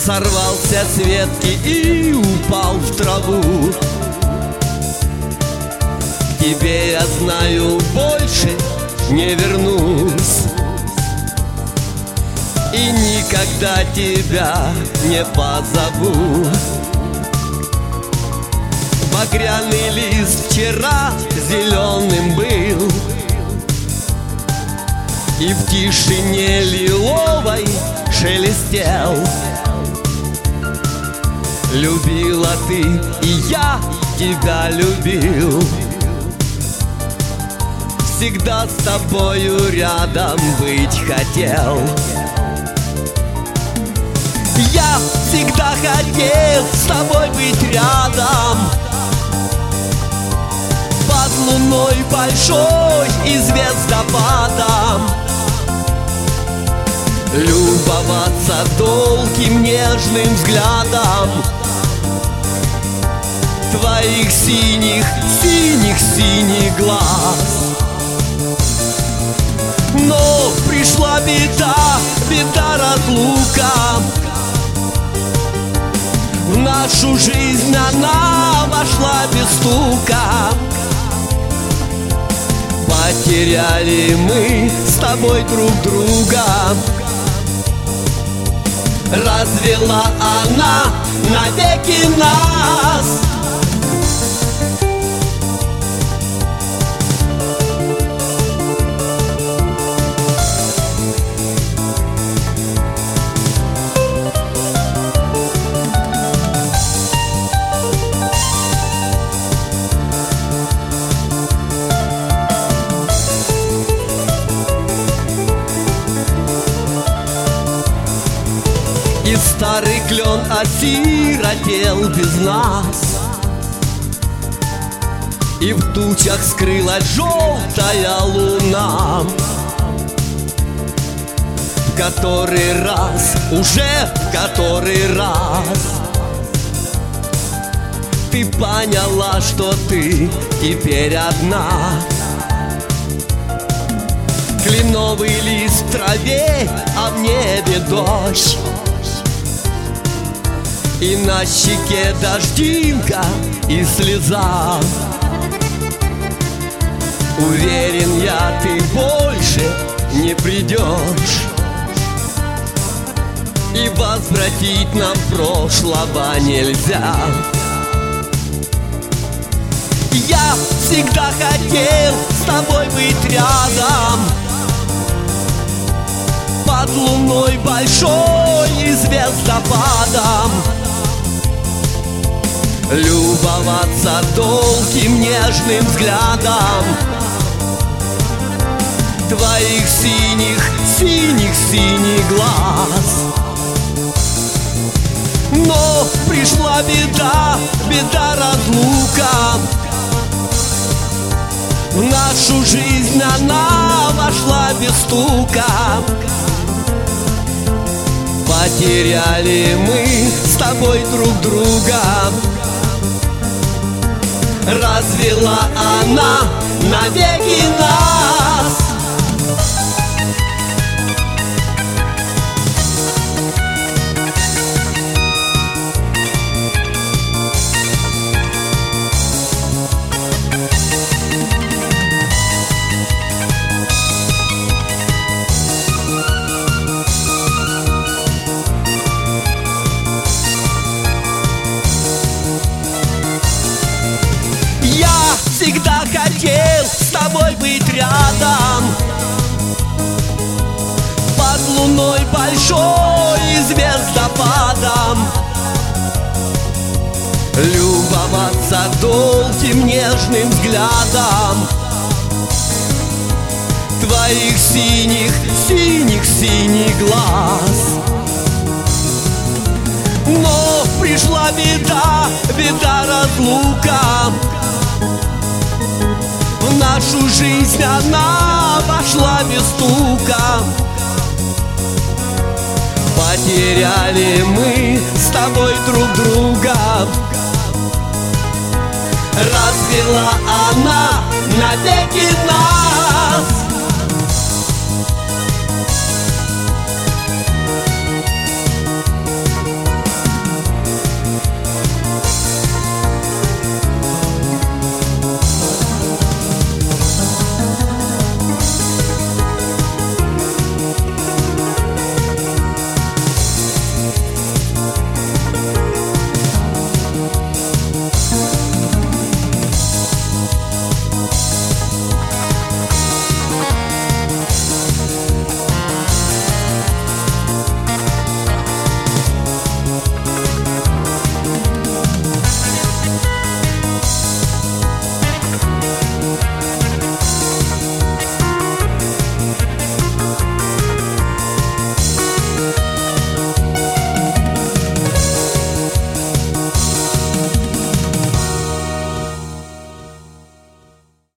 Сорвался с ветки и упал в траву. К тебе, я знаю, больше не вернусь и никогда тебя не позову. Багряный лист вчера зеленым был, и в тишине лиловой шелестел. Любила ты, и я тебя любил. Всегда с тобою рядом быть хотел. Я всегда хотел с тобой быть рядом, под луной большой и звездопадом, любоваться долгим нежным взглядом твоих синих, синих, синих глаз. Но пришла беда, беда разлука. В нашу жизнь она вошла без стука. Потеряли мы с тобой друг друга. Развела она навеки нас. И старый клен осиротел без нас, и в тучах скрылась желтая луна. В который раз, уже в который раз ты поняла, что ты теперь одна. Кленовый лист в траве, а в небе дождь, и на щеке дождинка и слеза. Уверен я, ты больше не придешь, и возвратить нам прошлого нельзя. Я всегда хотел с тобой быть рядом, под луной большой и звездопадом, любоваться долгим нежным взглядом твоих синих, синих, синих глаз. Но пришла беда, беда разлука. В нашу жизнь она вошла без стука. Потеряли мы с тобой друг друга. Развела она навеки нас. Я всегда хотел с тобой быть рядом, под луной большой и звездопадом, любоваться долгим нежным взглядом твоих синих, синих, синих глаз. Но пришла беда, беда разлука. В нашу жизнь она вошла без стука. Потеряли мы с тобой друг друга. Развела она навеки нас.